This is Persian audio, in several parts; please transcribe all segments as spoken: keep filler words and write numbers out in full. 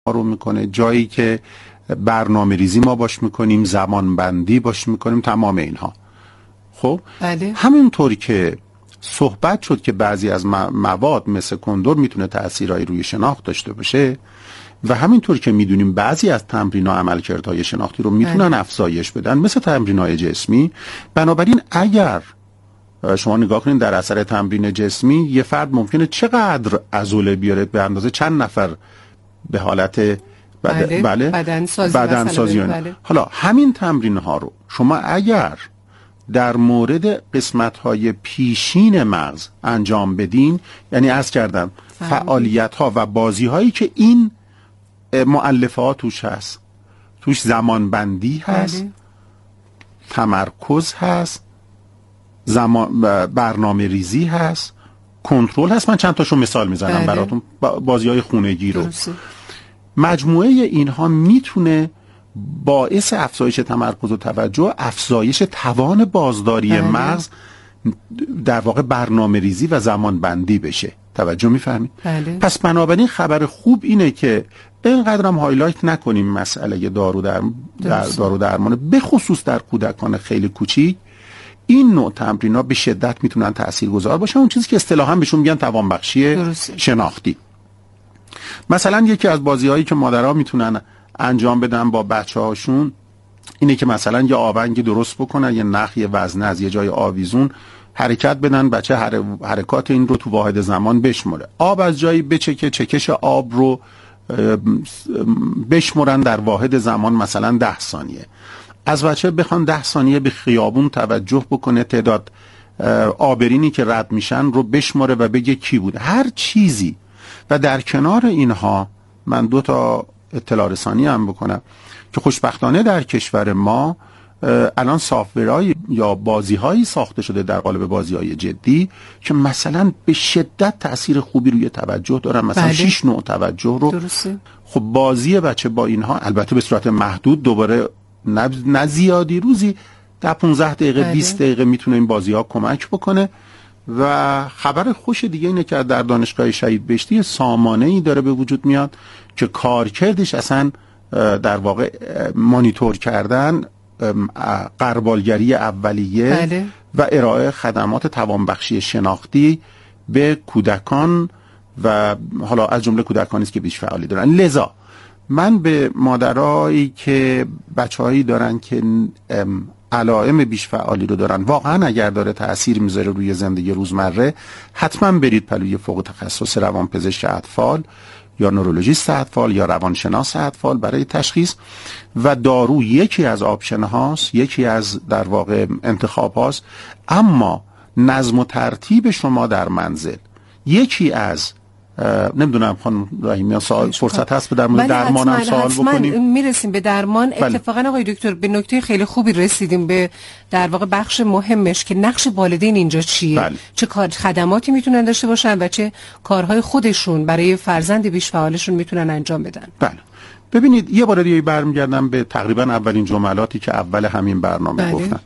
رو میکنه، جایی که برنامه ریزی ما باش میکنیم، زمان بندی باش میکنیم، تمام اینها. خب بله. همینطور که صحبت شد که بعضی از مواد مثل کندر میتونه تأثیرایی روی شناخت داشته باشه و همینطور که میدونیم بعضی از تمرین‌ها عملکردهای شناختی رو میتونن بله. افزایش بدن مثل تمرین‌های جسمی. بنابراین اگر شما نگاه کنید در اثر تمرین جسمی یه فرد ممکنه چقدر عضله بیاره به اندازه چند نفر به حالت بد... بله. بله. بدن سازی, بدن سازی بله. حالا همین تمرین ها رو شما اگر در مورد قسمت های پیشین مغز انجام بدین، یعنی عرض کردم فعالیت ها و بازی هایی که این مؤلفه ها توش هست، توش زمان بندی هست بله. تمرکز هست، زمان برنامه ریزی هست، کنترل هست. من چند تاشو مثال میزنم بله. براتون بازی های خونگی رو درسته. مجموعه اینها میتونه باعث افزایش تمرکز و توجه، افزایش توان بازداری بله. مغز، در واقع برنامه ریزی و زمان بندی بشه. توجه میفهمید؟ بله. پس بنابراین خبر خوب اینه که اینقدر هم هایلایت نکنیم مسئله دارو در, در دارو درمانه، به خصوص در کودکان خیلی کوچیک. این نوع تمرین‌ها به شدت میتونن تاثیرگذار باشن، اون چیزی که اصطلاحاً بهشون میگن توانبخشی شناختی. مثلا یکی از بازی‌هایی که مادرها میتونن انجام بدن با بچه‌هاشون اینه که مثلا یه آونگ درست بکنن، یه نخ، یه وزنه از یه جای آویزون حرکت بدن، بچه هر... حرکات این رو تو واحد زمان بشمره. آب از جایی بچکه، چکش آب رو بشمرن در واحد زمان مثلا ده ثانیه. از بچه بخوان ده ثانیه به خیابون توجه بکنه، تعداد آبرینی که رد میشن رو بشماره و بگه کی بوده، هر چیزی. و در کنار اینها من دو تا اطلاع رسانی هم بکنم که خوشبختانه در کشور ما الان سافت‌ورهای یا بازی‌هایی ساخته شده در قالب بازی‌های جدی که مثلا به شدت تأثیر خوبی روی توجه دارن، مثلا بله. شش نوع توجه رو درسته. خب بازی بچه با اینها البته به صورت محدود، دوباره نه زیادی، روزی در پانزده دقیقه بله. بیست دقیقه میتونه این بازی‌ها کمک بکنه. و خبر خوش دیگه اینه که در دانشگاه شهید بهشتی سامانه‌ای داره به وجود میاد که کارکردش اصلا در واقع مانیتور کردن غربالگری اولیه بله. و ارائه خدمات توانبخشی شناختی به کودکان و حالا از جمله کودکانی است که بیش فعالی دارن. لذا من به مادرایی که بچه‌هایی دارن که علائم بیش فعالی رو دارن، واقعا اگر داره تأثیر میذاره روی زندگی روزمره، حتما برید پلوی فوق تخصص روانپزشک اطفال یا نورولوژیست اطفال یا روانشناس اطفال برای تشخیص. و دارو یکی از آپشن هاست، یکی از در واقع انتخاب هاست، اما نظم و ترتیب شما در منزل یکی از نمیدونم خانم رحیمیان سوال فرصت هست به در مورد درمان هم سوال بکنیم؟ میرسیم به درمان. بله. اتفاقا آقای دکتر به نکته خیلی خوبی رسیدیم، به در واقع بخش مهمش که نقش والدین اینجا چیه. بله. چه کار خدماتی میتونن داشته باشن و چه کارهای خودشون برای فرزند بیش فعالشون میتونن انجام بدن. بله. ببینید یه بار دیگه برمیگردم به تقریبا اولین جملاتی که اول همین برنامه بله. گفتم.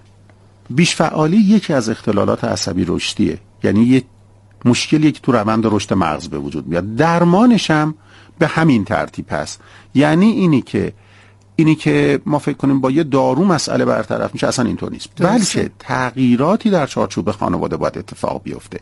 بیش فعالی یکی از اختلالات عصبی رشدیه، یعنی یه مشکلی که تو روند رشد مغز به وجود میاد. درمانش هم به همین ترتیب هست، یعنی اینی که اینی که ما فکر کنیم با یه دارو مسئله برطرف میشه، اصلا اینطور نیست، بلکه تغییراتی در چارچوب خانواده باید اتفاق بیفته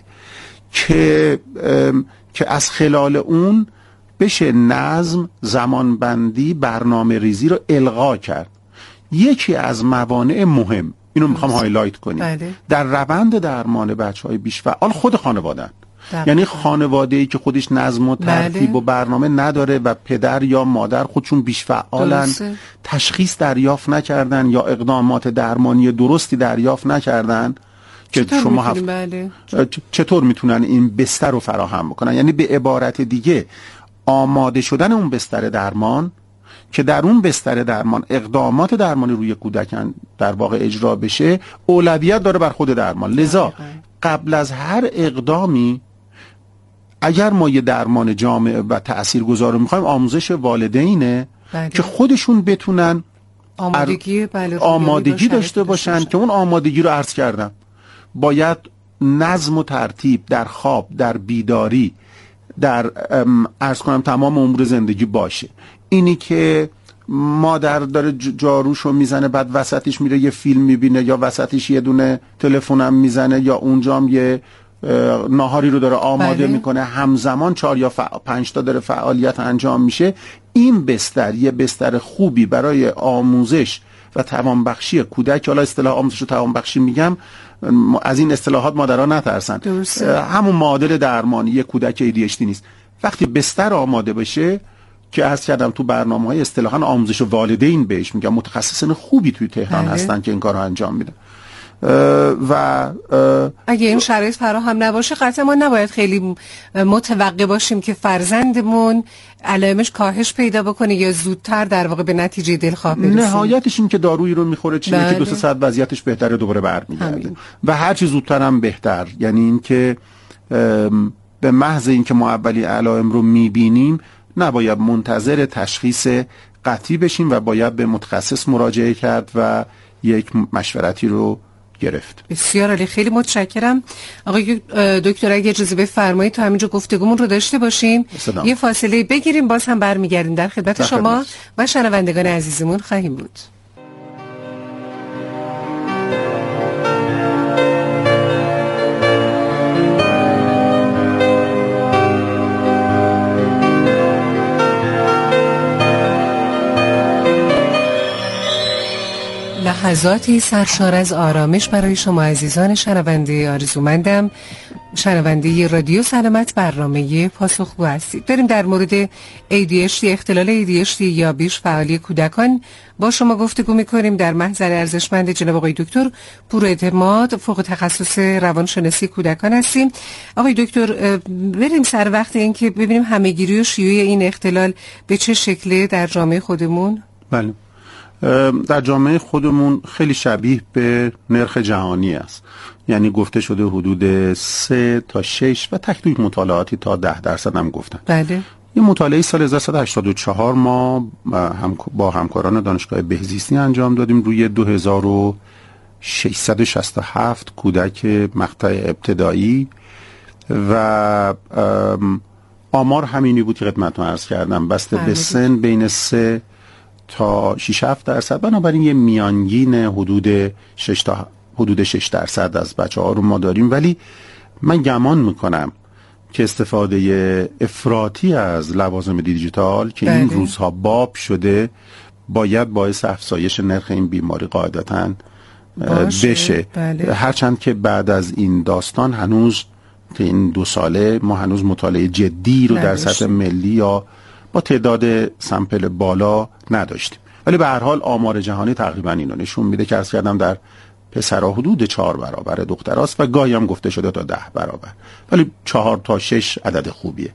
که که از خلال اون بشه نظم، زمانبندی، برنامه ریزی رو الغا کرد. یکی از موانع مهم اینو میخوام هایلایت کنیم بله. در روند درمان بچهای بیش فعال خود خانواده‌ان، یعنی خانواده‌ای که خودش نظم و ترتیب بله. و برنامه نداره و پدر یا مادر خودشون بیش فعالن، تشخیص دریافت نکردن یا اقدامات درمانی درستی دریافت نکردن که شما هفت... بله. چطور میتونن این بستر رو فراهم بکنن؟ یعنی به عبارت دیگه آماده شدن اون بستر درمان که در اون بستر درمان اقدامات درمانی روی کودکان در واقع اجرا بشه اولویت داره بر خود درمان. لذا قبل از هر اقدامی اگر ما یه درمان جامع و تاثیرگذار رو میخوایم، آموزش والدینه بله. که خودشون بتونن آمادگی, بله آمادگی داشته باشن, باشن که اون آمادگی رو عرض کردم. باید نظم و ترتیب در خواب، در بیداری، در عرض کنم تمام امور زندگی باشه. اینی که مادر داره جاروشو میزنه بعد وسطش میره یه فیلم میبینه، یا وسطش یه دونه تلفنم میزنه، یا اونجام یه ناهاری رو داره آماده بله. میکنه، همزمان چهار یا فع... پنج تا داره فعالیت انجام میشه، این بستر یه بستر خوبی برای آموزش و توانبخشی کودک. حالا اصطلاح آموزش و توانبخشی میگم، از این اصطلاحات مادرها نترسن، همون معادل درمانی یک کودک ای دی اچ دی نیست. وقتی بستر آماده بشه، که عرض کردم تو برنامه‌های اصطلاحاً آموزش والدین بهش میگم، متخصصین خوبی توی تهران بله. هستن که این کارو انجام میدن. و اگه این شرایط فراهم نباشه قطعا ما نباید خیلی متوقع باشیم که فرزندمون علائمش کاهش پیدا بکنه یا زودتر در واقع به نتیجه دلخواه برسیم. نهایتش این که دارویی رو میخوره چیزی بله. که دو سه ساعت وضعیتش بهتره دوباره برمیگرده و هر چی زودتر هم بهتر. یعنی این که به محض این که ما اولی علائم رو میبینیم نباید منتظر تشخیص قطعی بشیم و باید به متخصص مراجعه کرد و یک مشورتی رو گرفت. بسیار عالی، خیلی متشکرم. آقای دکتر اگه اجازه بفرمایید تا همینجا گفتگومون رو داشته باشیم، سلام. یه فاصله بگیریم، باز هم برمیگردیم در خدمت شما و شنوندگان عزیزمون خواهیم بود. لحظاتی سرشار از آرامش برای شما عزیزان شنونده آرزومندم، شنونده رادیو سلامت، برنامه پاسخگو هستید. داریم در مورد ای دی اچ دی، اختلال ای دی اچ دی یا بیش فعالی کودکان با شما گفتگو می‌کنیم. در محضر ارزشمند جناب آقای دکتر پوراعتماد، فوق تخصص روانشناسی کودکان هستیم. آقای دکتر بریم سر وقت این که ببینیم همه‌گیری و شیوع این اختلال به چه شکله در جامعه خودمون. بله، در جامعه خودمون خیلی شبیه به نرخ جهانی است. یعنی گفته شده حدود سه تا شش و تکلیف مطالعاتی تا ده درصد هم گفتن. بله. یه مطالعه سال هزار و سیصد و هشتاد و چهار ما هم با همکاران دانشگاه بهزیستی انجام دادیم روی دو هزار و ششصد و شصت و هفت کودک مقطع ابتدایی و آمار همینی بود که خدمتتون عرض کردم، بسته به سن بین سه تا شش هفت درصد. بنابراین یه میانگین حدود شش تا حدود شش درصد از بچه‌ها رو ما داریم. ولی من گمان میکنم که استفاده افراطی از لوازم دیجیتال که بله. این روزها باب شده باید باعث افزایش نرخ این بیماری قاعدتاً بشه. بله. هرچند که بعد از این داستان هنوز تا این دو ساله ما هنوز مطالعه جدی رو در سطح ملی یا با تعداد سمپل بالا نداشتیم. ولی به هر حال آمار جهانی تقریبا اینو نشون میده که عرض کردم در پسرها حدود چهار برابر دختراست و گاهی هم گفته شده تا ده برابر، ولی چهار تا شش عدد خوبیه.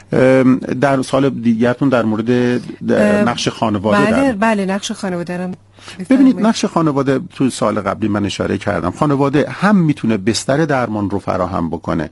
در سال دیگرتون در مورد نقش خانواده بله در... بله نقش خانواده رو ببینید. نقش خانواده تو سال قبلی من اشاره کردم، خانواده هم میتونه بستر درمان رو فراهم بکنه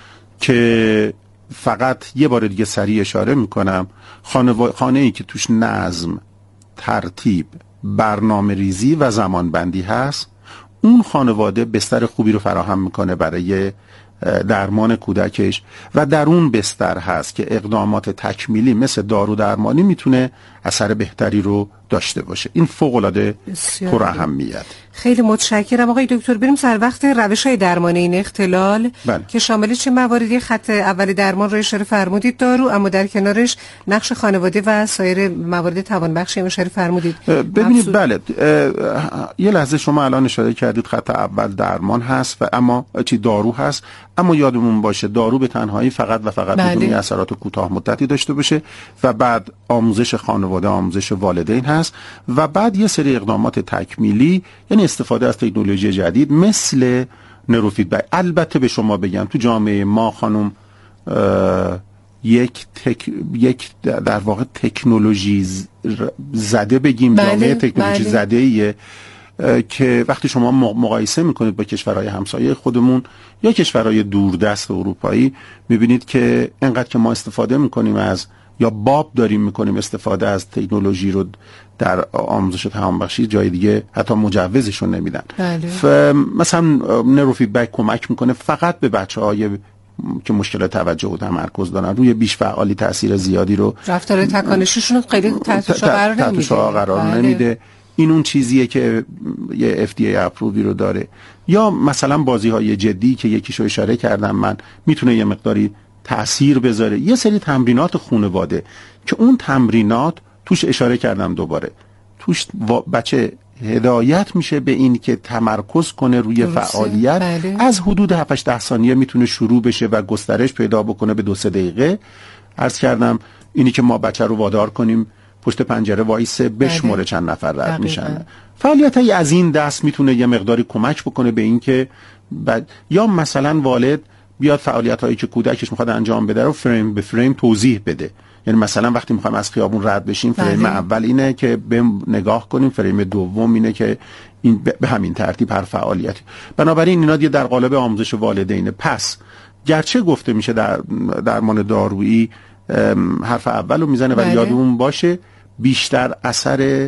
که فقط یه بار دیگه سریع اشاره میکنم، خانوا... خانه ای که توش نظم، ترتیب، برنامه ریزی و زمان بندی هست، اون خانواده بستر خوبی رو فراهم میکنه برای درمان کودکش و در اون بستر هست که اقدامات تکمیلی مثل دارو درمانی میتونه اثر بهتری رو داشته باشه. این فوق العاده پر اهمیت. خیلی متشکرم آقای دکتر. بریم سر وقت روش‌های درمان این اختلال بله. که شامل چه مواردی؟ خط اول درمان رو اشاره فرمودید دارو، اما در کنارش نقش خانواده و سایر موارد توانبخش اشاره فرمودید. ببینید مبسوط. بله یه لحظه شما الان اشاره کردید خط اول درمان هست و اما چی دارو هست، اما یادمون باشه دارو به تنهایی فقط و فقط بله. بدون اثرات کوتاه مدتی داشته باشه و بعد آموزش خانواده، آموزش والدین هست و بعد یه سری اقدامات تکمیلی، یعنی استفاده از تکنولوژی جدید مثل نوروفیدبک. البته به شما بگم تو جامعه ما خانم یک تک... یک در واقع تکنولوژی زده بگیم بله، جامعه تکنولوژی بله. زده ایه که وقتی شما مقایسه میکنید با کشورهای همسایه خودمون یا کشورهای دوردست اروپایی میبینید که انقدر که ما استفاده میکنیم از یا باب داریم میکنیم استفاده از تکنولوژی رو در آموزش توانبخشی، جای دیگه حتی مجوزشون نمیدن. بله. مثلا نوروفیدبک کمک میکنه فقط به بچه‌های که مشکل توجه و تمرکز دارن روی بیش فعالی تاثیر زیادی رو رفتار تکانشیشون خیلی تحت شعار قرار نمیده قرار بله. نمیده. این اون چیزیه که یه اف دی ای اپرووی رو داره. یا مثلا بازی‌های جدی که یکیشو اشاره کردم من، میتونه یه مقداری تأثیر بذاره. یه سری تمرینات خانواده که اون تمرینات توش اشاره کردم دوباره، توش بچه هدایت میشه به این که تمرکز کنه روی درسته. فعالیت بله. از حدود هفت ده ثانیه میتونه شروع بشه و گسترش پیدا بکنه به دو سه دقیقه. عرض کردم اینی که ما بچه رو وادار کنیم پشت پنجره وایسه بشموره بله. چند نفر رد میشن. فعالیتای از این دست میتونه یه مقداری کمک بکنه به این که بعد یا مثلا والد بیاد فعالیت هایی که کودکش میخواد انجام بده رو فریم به فریم توضیح بده. یعنی مثلا وقتی میخوایم از خیابون رد بشیم فریم بله. اول اینه که به نگاه کنیم، فریم دوم اینه که این به همین ترتیب هر فعالیتی. بنابراین اینا دیگه در قالب آموزش والدینه. پس گرچه گفته میشه در درمان دارویی حرف اول رو میزنه ولی بله. یادمون باشه بیشتر اثر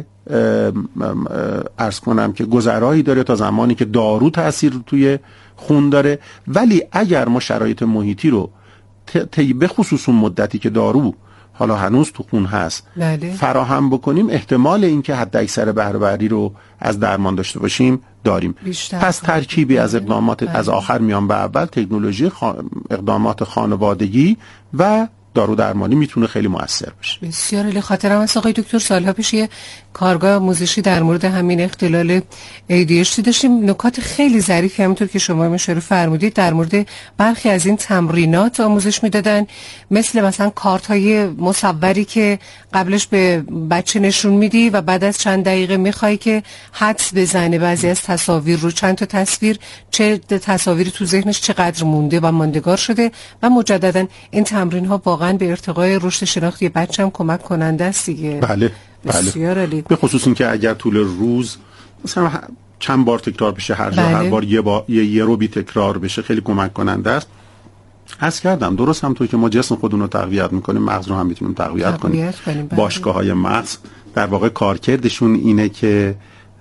عرض کنم که گذرایی داره تا زمانی که دارو تأثیر توی خون داره. ولی اگر ما شرایط محیطی رو طی به خصوص اون مدتی که دارو حالا هنوز تو خون هست بله. فراهم بکنیم، احتمال اینکه حد اکثر بهره برداری رو از درمان داشته باشیم داریم. پس ترکیبی از اقدامات بله. از آخر میان به اول، تکنولوژی، خا... اقدامات خانوادگی و دارو درمانی میتونه خیلی مؤثر باشه. بسیار عالی. خاطرم هست آقای دکتر سالها پیش یه کارگاه آموزشی در مورد همین اختلال ای دی اچ دی داشتیم. نکات خیلی ظریفی همونطور که شما اشاره فرمودید در مورد برخی از این تمرینات آموزش میدادن، مثل مثلا کارت های مصوری که قبلش به بچه نشون میدی و بعد از چند دقیقه میخوای که حدس بزنه بعضی از تصاویر رو، چند تا تصویر چه تصاویری تو ذهنش چقدر مونده و ماندگار شده و مجددا این تمرین ها واقعا به ارتقای رشد شناختی بچه هم کمک کننده است دیگه. بله بله. به خصوص این که اگر طول روز مثلا چند بار تکرار بشه، هر بله. هر بار یه با یه, یه رو بی تکرار بشه خیلی کمک کننده است. عرض کردم درست همونطور که ما جسم خودمون رو تقویت میکنیم، مغز رو هم میتونیم تقویت کنیم. باشگاه‌های مغز در واقع کارکردشون اینه که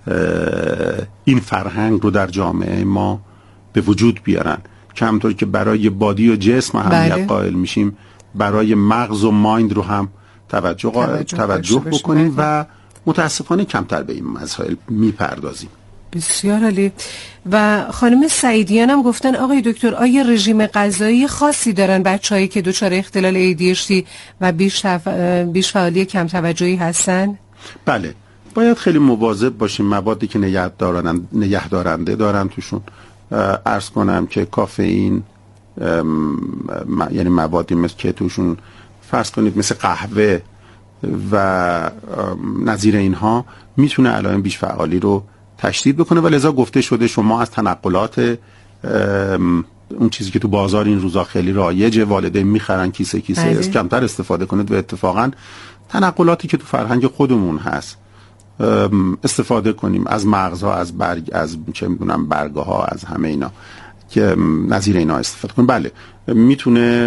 این فرهنگ رو در جامعه ما به وجود بیارن که همونطور که برای بادی و جسم اهمیت بله. قائل میشیم، برای مغز و مایند رو هم توجه توجه, توجه بکنیم و متاسفانه کمتر به این مسائل میپردازیم. بسیار عالی. و خانم سعیدیان هم گفتن آقای دکتر آیا رژیم غذایی خاصی دارن بچه‌هایی که دچار اختلال ای دی اچ دی و بیش تف... بیش فعالی کم توجهی هستن؟ بله، باید خیلی مواظب باشیم. موادی که نگه دارن نگه دارنده دارن توشون، عرض کنم که کافئین، م... یعنی موادی مثل که توشون فرض کنید مثل قهوه و نظیر اینها میتونه علائم بیش فعالی رو تشدید بکنه و لذا گفته شده شما از تنقلات اون چیزی که تو بازار این روزا خیلی رایجه، والدین میخرن کیسه کیسه از کمتر استفاده کنید و اتفاقا تنقلاتی که تو فرهنگ خودمون هست استفاده کنیم، از مغزها، از برگ، از چه میدونم برگه ها، از همه اینا که نظیر اینا استفاده کنیم. بله میتونه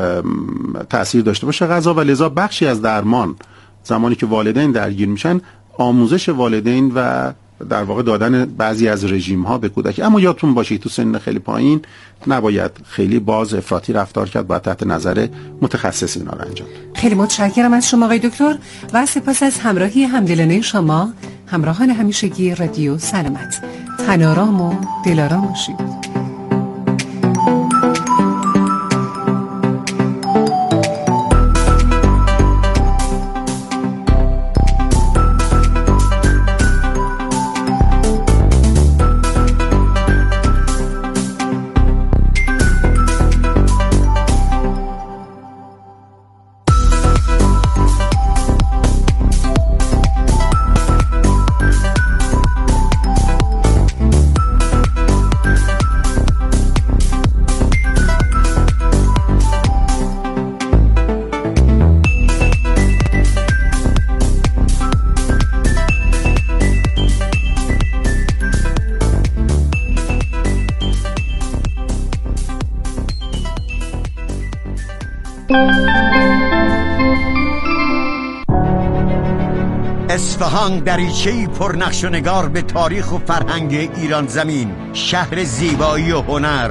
تأثیر داشته باشه غذا و لذا بخشی از درمان زمانی که والدین درگیر میشن آموزش والدین و در واقع دادن بعضی از رژیم ها به کودک. اما یادتون باشه تو سن خیلی پایین نباید خیلی باز افراطی رفتار کرد، باید تحت نظر متخصص اینا رو انجام. خیلی متشکرم از شما آقای دکتر و سپاس از همراهی همدلانه شما همراهان همیشگی رادیو سلامت. تن آرام و دلارام باشید. اصفهان دریچه‌ای پر نقش و نگار به تاریخ و فرهنگ ایران زمین، شهر زیبایی و هنر،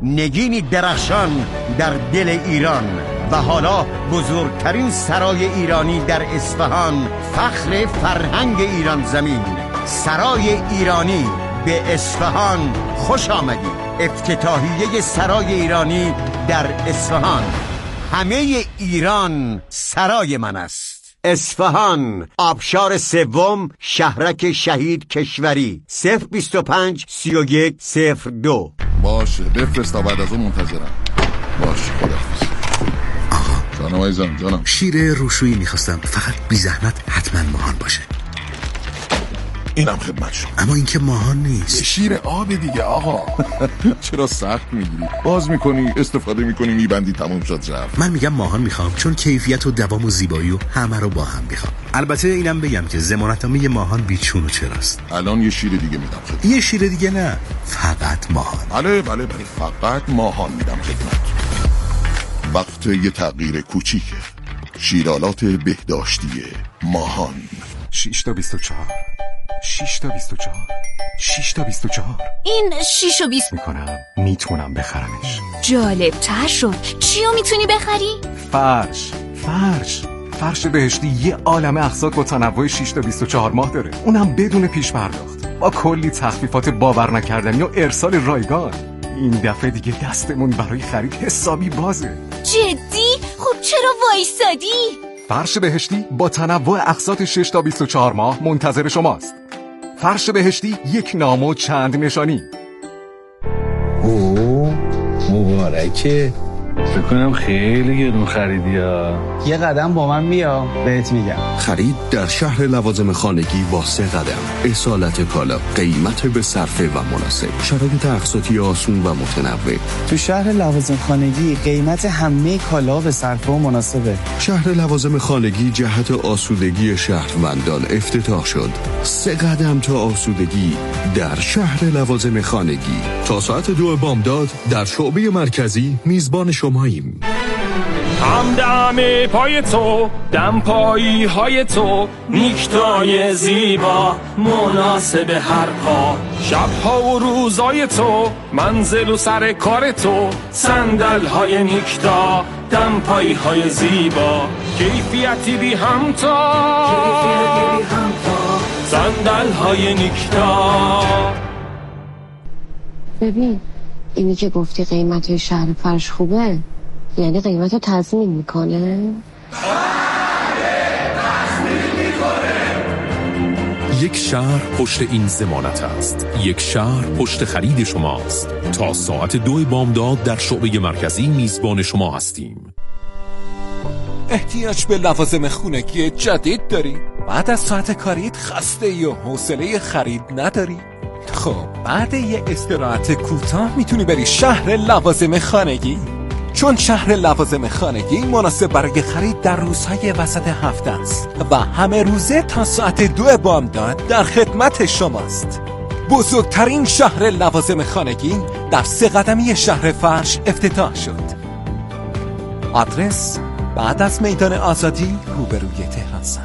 نگینی درخشان در دل ایران. و حالا بزرگترین سرای ایرانی در اصفهان، فخر فرهنگ ایران زمین، سرای ایرانی به اصفهان خوش آمدید. افتتاحیه سرای ایرانی در اصفهان. همه ایران سرای من است. اصفهان، آبشار سوم، شهرک شهید کشوری. صفر بیست و پنج سی و یک صفر دو. باشه بفرست تا بعد از اون منتظرم. باشه خداحافظ. آقا جانم عزیزم جانم. شیر روشویی میخواستم، فقط بی زحمت حتما ماهان باشه. اینم خدمت شما. اما این که ماهان نیست. شیر آب دیگه آقا. چرا سخت میگیری؟ باز میکنی استفاده میکنی میبندی تموم شد رفت. من میگم ماهان میخوام، چون کیفیت و دوام و زیبایی و همه رو با هم میخوام. البته اینم بگم که ضمانتنامه ماهان بیچون و چراست. الان یه شیر دیگه میدم خدمت. یه شیر دیگه نه، فقط ماهان. بله بله بله فقط ماهان میدم خدمت. وقت یه تغییر کوچیکه. شیرالات بهداشتی ماهان. شش تا بیست و چهار شش تا بیست و چهار شش تا بیست و چهار. این شش و بیست میکنم میتونم بخرمش. جالب تر شد. چیو میتونی بخری؟ فرش فرش فرش بهشتی یه عالمه اقساط با تنوع شش تا بیست و چهار ماه داره، اونم بدون پیش پرداخت، با کلی تخفیفات باور نکردنی و ارسال رایگان. این دفعه دیگه دستمون برای خرید حسابی بازه. جدی؟ خب چرا وایسادی؟ فرش بهشتی با تنوع اقساط شش تا بیست و چهار ماه منتظر شماست. فرش بهشتی، یک نام و چند نشانی. اوه مبارکه. فکر کنم خیلی گرون خریدی ها. یه قدم با من بیا بهت میگم. خرید در شهر لوازم خانگی با سه قدم. اصالت کالا، قیمت به صرفه و مناسب، شرایط اقساطی آسون و متنوع. تو شهر لوازم خانگی قیمت همه کالا به صرفه و مناسبه. شهر لوازم خانگی جهت آسودگی شهروندان افتتاح شد. سه قدم تا آسودگی در شهر لوازم خانگی. تا ساعت دو بامداد در شعبه مرکزی میزبان شماییم. همدم پای تو، دم پایی های تو، نیکتای زیبا مناسب هر پا. شبها و روزای تو، منزل و سر کار تو، صندل های نیکتا، دم پایی های زیبا. کیفیتی بی همتا، صندل های نیکتا. ببین اینی که گفتی قیمت شهر فرش خوبه، یعنی قیمت رو تضمین میکنه؟ یک شهر پشت این ضمانت است. یک شهر پشت خرید شماست. تا ساعت دو بامداد در شعبه مرکزی میزبان شما هستیم. احتیاج به لوازم خونگی جدید داری؟ بعد از ساعت کاریت خسته ای و حوصله خرید نداری؟ خب بعد یه استراحت کوتاه میتونی بری شهر لوازم خانگی، چون شهر لوازم خانگی مناسب برای خرید در روزهای وسط هفته است و همه روزه تا ساعت دو بامداد در خدمت شماست. بزرگترین شهر لوازم خانگی در سه قدمی شهر فرش افتتاح شد. آدرس بعد از میدان آزادی روبروی تهران سر.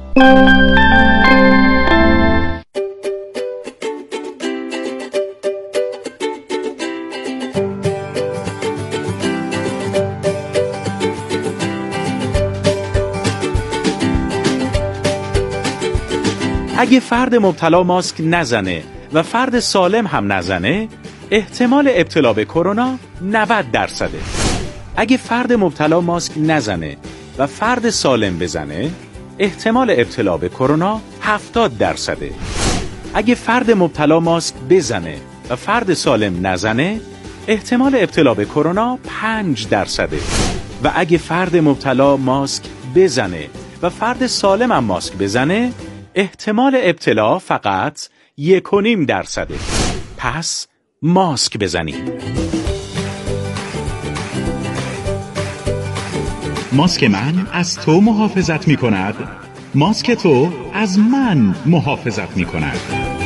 اگه فرد مبتلا ماسک نزنه و فرد سالم هم نزنه، احتمال ابتلا به کرونا نود درصده. اگه فرد مبتلا ماسک نزنه و فرد سالم بزنه، احتمال ابتلا به کرونا هفتاد درصده. اگه فرد مبتلا ماسک بزنه و فرد سالم نزنه، احتمال ابتلا به کرونا پنج درصده. و اگه فرد مبتلا ماسک بزنه و فرد سالم هم ماسک بزنه، احتمال ابتلا فقط یک و نیم درصده. پس ماسک بزنید. ماسک من از تو محافظت می کند، ماسک تو از من محافظت می کند.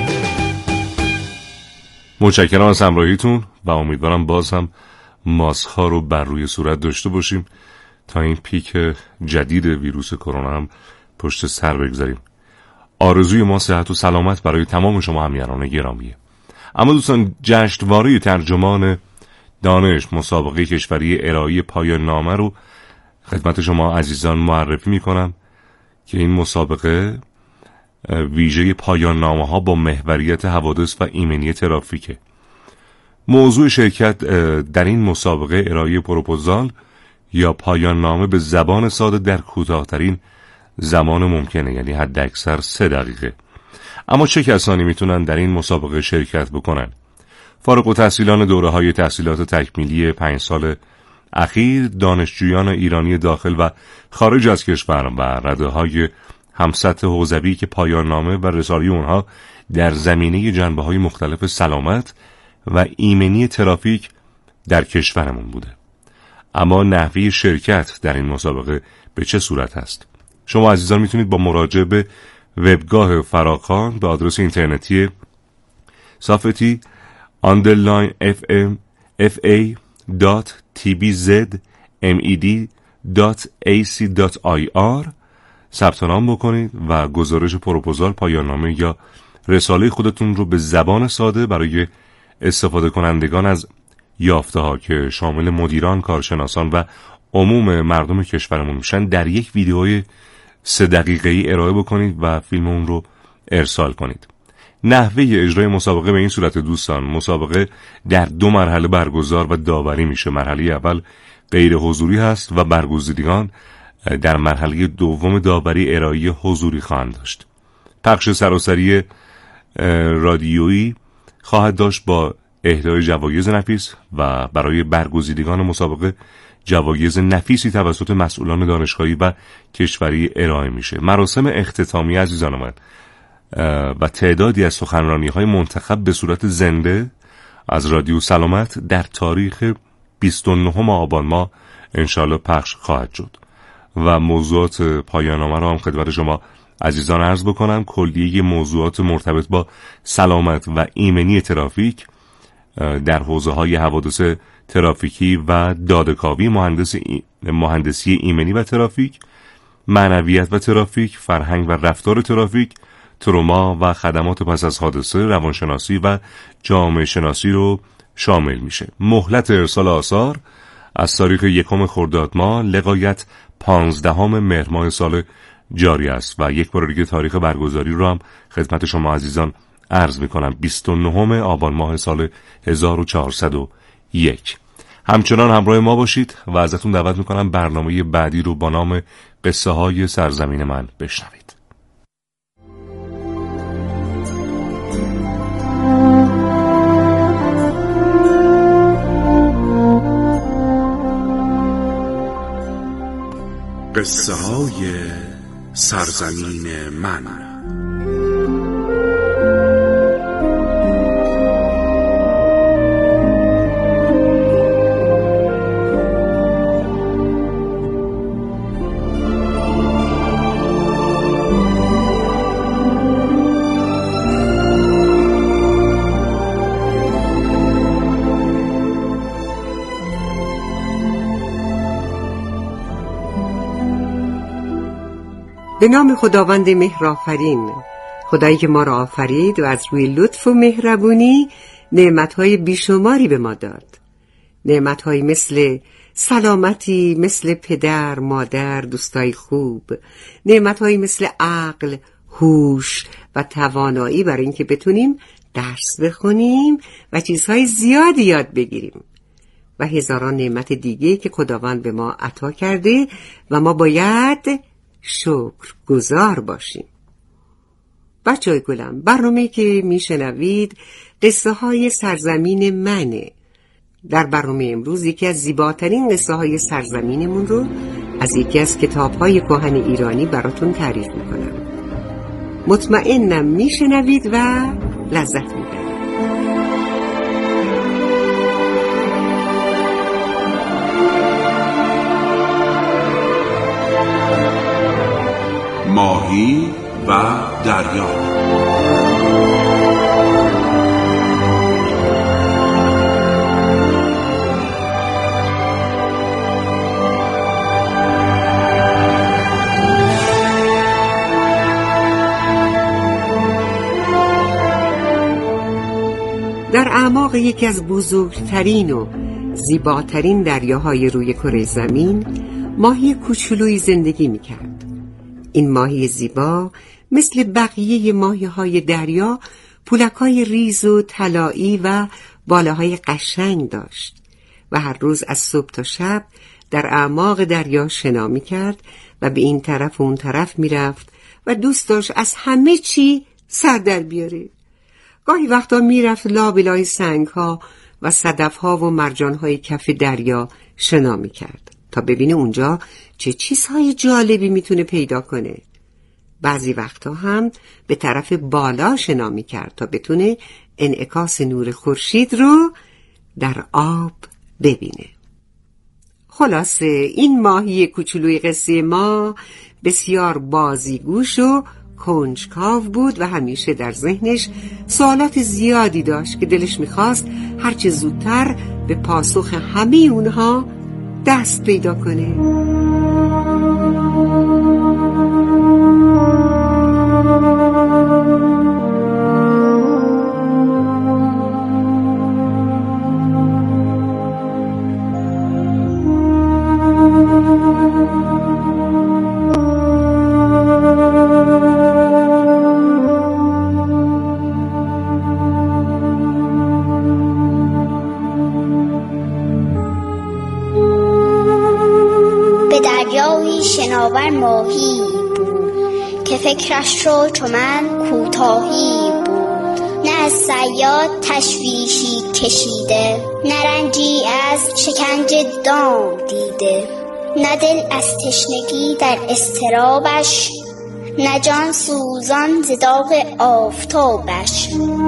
متشکرم از همراهیتون و امیدوارم باز هم ماسک ها رو بر روی صورت داشته باشیم تا این پیک جدید ویروس کرونا هم پشت سر بگذاریم. آرزوی ما صحت و سلامت برای تمام شما همیهنان گرامیه. اما دوستان، جشنواره ترجمان دانش مسابقه کشوری ارائه پایان نامه رو خدمت شما عزیزان معرفی میکنم که این مسابقه ویژه پایان نامه ها با محوریت حوادث و ایمنی ترافیکه. موضوع شرکت در این مسابقه ارائه پروپوزال یا پایان نامه به زبان ساده در کوتاه‌ترین زمان ممکنه، یعنی حد اکثر سه دقیقه. اما چه کسانی میتونن در این مسابقه شرکت بکنن؟ فارغ التحصیلان دوره‌های تحصیلات تکمیلی پنج سال اخیر، دانشجویان ایرانی داخل و خارج از کشور و رده‌های همسطح حوزوی که پایان نامه و رسالی اونها در زمینه جنبه‌های مختلف سلامت و ایمنی ترافیک در کشورمون بوده. اما نحوه شرکت در این مسابقه به چه صورت هست؟ شما عزیزان میتونید با مراجعه به وبگاه فراخوان به آدرس اینترنتی صفحتی underline fm fa dot tbzmed dot ac dot ir ثبت نام بکنید و گزارش پروپوزال، پایان نامه یا رساله خودتون رو به زبان ساده برای استفاده کنندگان از یافته ها که شامل مدیران، کارشناسان و عموم مردم کشورمون میشن در یک ویدیوی سه دقیقه‌ای ارائه بکنید و فیلم اون رو ارسال کنید. نحوه اجرای مسابقه به این صورت دوستان، مسابقه در دو مرحله برگزار و داوری میشه. مرحله اول غیر حضوری هست و برگزیدگان در مرحله دوم داوری ارائه حضوری خواهند داشت. پخش سراسری رادیویی خواهد داشت با اهدای جوایز نفیس و برای برگزیدگان مسابقه جوایز نفیسی توسط مسئولان دانشگاهی و کشوری ارائه میشه. مراسم اختتامی عزیزان من و تعدادی از سخنرانی‌های منتخب به صورت زنده از رادیو سلامت در تاریخ بیست و نهم آبان ماه انشالله پخش خواهد شد و موضوعات پایان نامه را هم خدمت شما عزیزان عرض بکنم. کلیه موضوعات مرتبط با سلامت و ایمنی ترافیک در حوزه‌های حوادث ترافیکی و داده‌کاوی، مهندس ای... مهندسی ایمنی و ترافیک، معنویت و ترافیک، فرهنگ و رفتار ترافیک، تروما و خدمات پس از حادثه، روانشناسی و جامعه شناسی رو شامل میشه. مهلت ارسال آثار از تاریخ یکم خرداد ماه لغایت پانزدهم مهر ماه سال جاری است و یک بار دیگه تاریخ برگزاری رو هم خدمت شما عزیزان عرض میکنم، بیست و نهم آبان ماه سال هزار و چهارصد و یک. همچنان همراه ما باشید و ازتون دعوت میکنم برنامه بعدی رو با نام قصه های سرزمین من بشنوید. قصه های سرزمین من. به نام خداوند مهرآفرین، خدایی که ما را آفرید و از روی لطف و مهربونی نعمتهای بیشماری به ما داد. نعمتهایی مثل سلامتی، مثل پدر، مادر، دوستای خوب، نعمتهایی مثل عقل، هوش و توانایی برای اینکه بتونیم درس بخونیم و چیزهای زیادی یاد بگیریم و هزاران نعمت دیگه که خداوند به ما عطا کرده و ما باید شکر گزار باشیم. بچه های گلم، برنامه‌ای که میشنوید قصه های سرزمین منه. در برنامه امروز یکی از زیباترین قصه های سرزمینمون رو از یکی از کتاب های کهن ایرانی براتون تعریف میکنم. مطمئنم میشنوید و لذت میبرید. ماهی و دریا. در اعماق یکی از بزرگترین و زیباترین دریاهای روی کره زمین ماهی کوچولویی زندگی میکرد. این ماهی زیبا مثل بقیه ماهی‌های دریا پولک‌های ریز و طلایی و بالاهای قشنگ داشت و هر روز از صبح تا شب در اعماق دریا شنا می‌کرد و به این طرف و اون طرف می‌رفت و دوست داشت از همه چی سر در بیاره. گاهی وقتا می‌رفت لابلای سنگ‌ها و صدف‌ها و مرجان‌های کف دریا شنا می‌کرد تا ببینه اونجا چه چیزهای جالبی می‌تونه پیدا کنه. بعضی وقتا هم به طرف بالا شنا می‌کرد تا بتونه انعکاس نور خورشید رو در آب ببینه. خلاصه این ماهی کوچولوی قصه ما بسیار بازیگوش و کنجکاو بود و همیشه در ذهنش سوالات زیادی داشت که دلش میخواست هرچه زودتر به پاسخ همه اونها دست پیدا کنه. شناور ماهی بود که فکرش رو چو من کوتاهی بود، نه از صیاد تشویشی کشیده، نه رنجی از شکنج دام دیده، نه دل از تشنگی در اضطرابش، نه جان سوزان ز داغ آفتابش.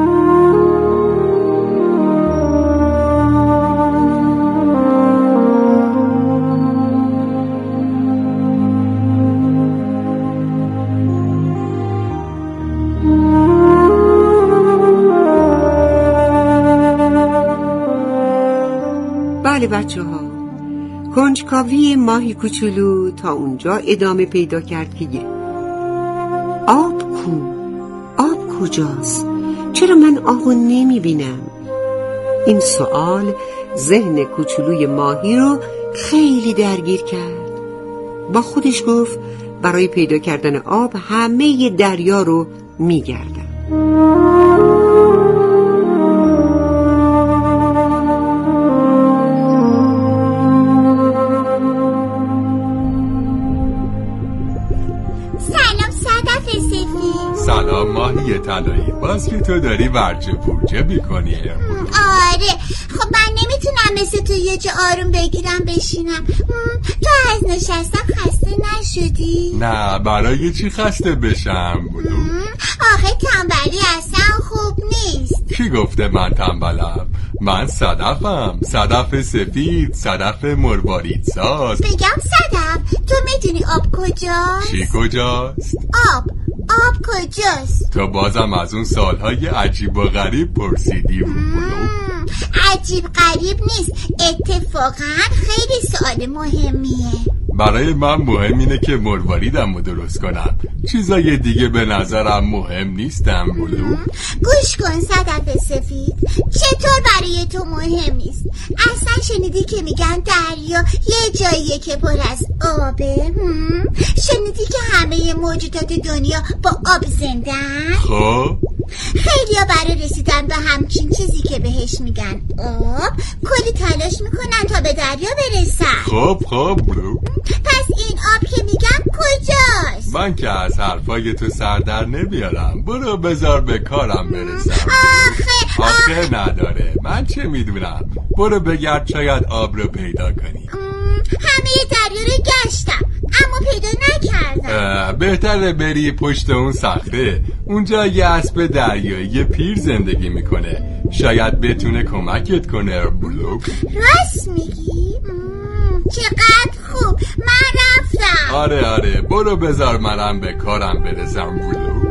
بله بچه ها، کنجکاوی ماهی کوچولو تا اونجا ادامه پیدا کرد که آب کو؟ آب کجاست؟ چرا من آبو نمی بینم؟ این سوال ذهن کوچولوی ماهی رو خیلی درگیر کرد. با خودش گفت برای پیدا کردن آب همه دریا رو می گردم. سلام ماهی طلایی، باز که تو داری ورجه پورجه میکنی. آره خب من نمیتونم مثل تو یه جا آروم بگیرم بشینم. تو از نشستم خسته نشدی؟ نه، برای چی خسته بشم بلو؟ آخه تنبلی اصلا خوب نیست. کی گفته من تنبلم؟ من صدفم، صدف سفید، صدف مروارید ساز. بگم صدف تو میدونی آب کجاست؟ چی کجاست؟ آب آب کجاست؟ تو بازم از اون سالهای عجیب و غریب پرسیدی رو بلو. عجیب غریب نیست، اتفاقا خیلی سوال مهمیه. برای من مهم اینه که مرواریدم رو درست کنم، چیزای دیگه به نظرم مهم نیستم بلو. گوش کن صدف سفید، چطور برای تو مهم نیست؟ اصلا شنیدی که میگن دریا یه جاییه که پر از آبه؟ شنیدی که همه موجودات دنیا با آب زندن؟ خب خیلیا برای رسیدن به همچین چیزی که بهش میگن آب کلی تلاش میکنن تا به دریا برسن. خب خب برو. پس این آب که میگن کجاست؟ من که از حرفای تو سر در نمیارم، برو بذار به کارم برسم. آخه آخه نداره، من چه میدونم، برو بگرد شاید آب رو پیدا کنی. همه دریا رو گشتم اما پیدا نکردم. بهتره بری پشت اون صخره، اونجا یه اسب دریایی پیر زندگی میکنه، شاید بتونه کمکت کنه بلو. راست میگی؟ چقدر خوب، من رفتم. آره آره برو بذار منم به کارم برسم بلو.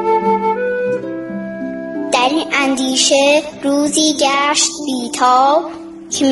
در این اندیشه روزی گشت بیتاب،